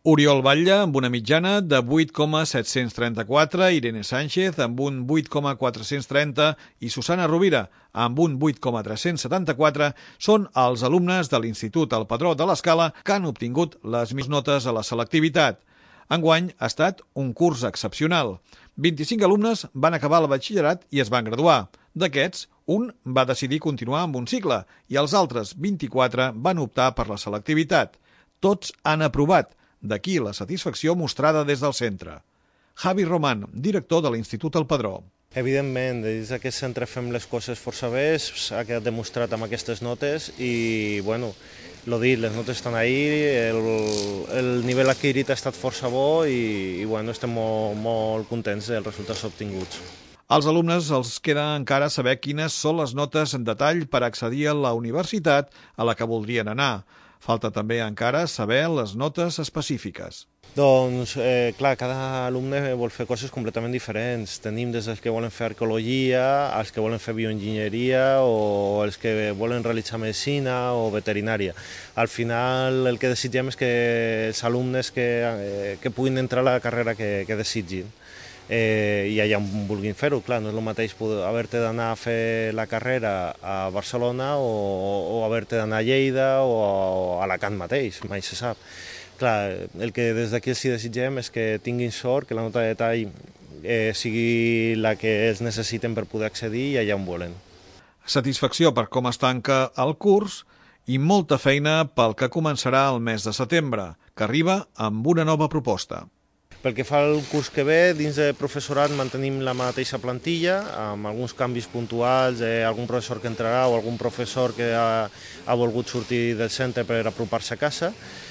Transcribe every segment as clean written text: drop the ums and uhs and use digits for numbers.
Oriol Batlle amb una mitjana de 8,734, Irene Sánchez amb un 8,430 i Susana Rovira amb un 8,374 són els alumnes de l'Institut El Padró de l'Escala que han obtingut les més notes a la selectivitat. Enguany ha estat un curs excepcional. 25 alumnes van acabar el batxillerat i es van graduar. D'aquests, un va decidir continuar amb un cicle i els altres 24 van optar per la selectivitat. Tots han aprovat. D'aquí la satisfacció mostrada des del centre. Javi Román, director de l'Institut El Padró. Evidentment, des d'aquest centre fem les coses força bé, s'ha quedat demostrat amb aquestes notes i, bueno, les notes estan ahí, el nivell adquirit ha estat força bo i bueno, estem molt contents dels resultats obtinguts. Als alumnes els queda encara saber quines són les notes en detall per accedir a la universitat a la que voldrien anar. Falta també encara saber les notes específiques. Doncs, clar, cada alumne vol fer coses completament diferents. Tenim des dels que volen fer arqueologia, els que volen fer bioenginyeria o els que volen realitzar medicina o veterinària. Al final el que desitgem és que els alumnes que puguin entrar a la carrera que desitgin. I allà on vulguin fer-ho, clar, no és el mateix haver-te d'anar a fer la carrera a Barcelona o haver-te d'anar a Lleida o a Alacant mateix, mai se sap. Clar, el que des d'aquí els desitgem és que tinguin sort, que la nota de detall sigui la que ells necessiten per poder accedir i allà on volen. Satisfacció per com es tanca el curs i molta feina pel que començarà el mes de setembre, que arriba amb una nova proposta. Pel que fa al curs que ve, dins de professorat mantenim la mateixa plantilla, amb alguns canvis puntuals, algun professor que entrarà o algun professor que ha volgut sortir del centre per apropar-se a casa.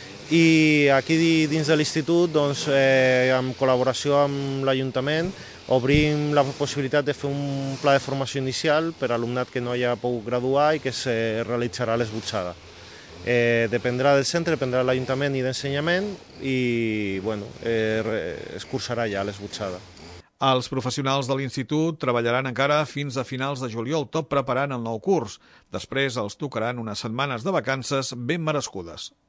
I aquí dins de l'institut, doncs, en col·laboració amb l'Ajuntament, obrim la possibilitat de fer un pla de formació inicial per a alumnat que no hagi pogut graduar i que es realitzarà a l'esbutxada. Dependrà del centre, dependrà de l'Ajuntament i d'Ensenyament i bueno, es cursarà ja a l'esbutxada. Els professionals de l'institut treballaran encara fins a finals de juliol, tot preparant el nou curs. Després els tocaran unes setmanes de vacances ben merescudes.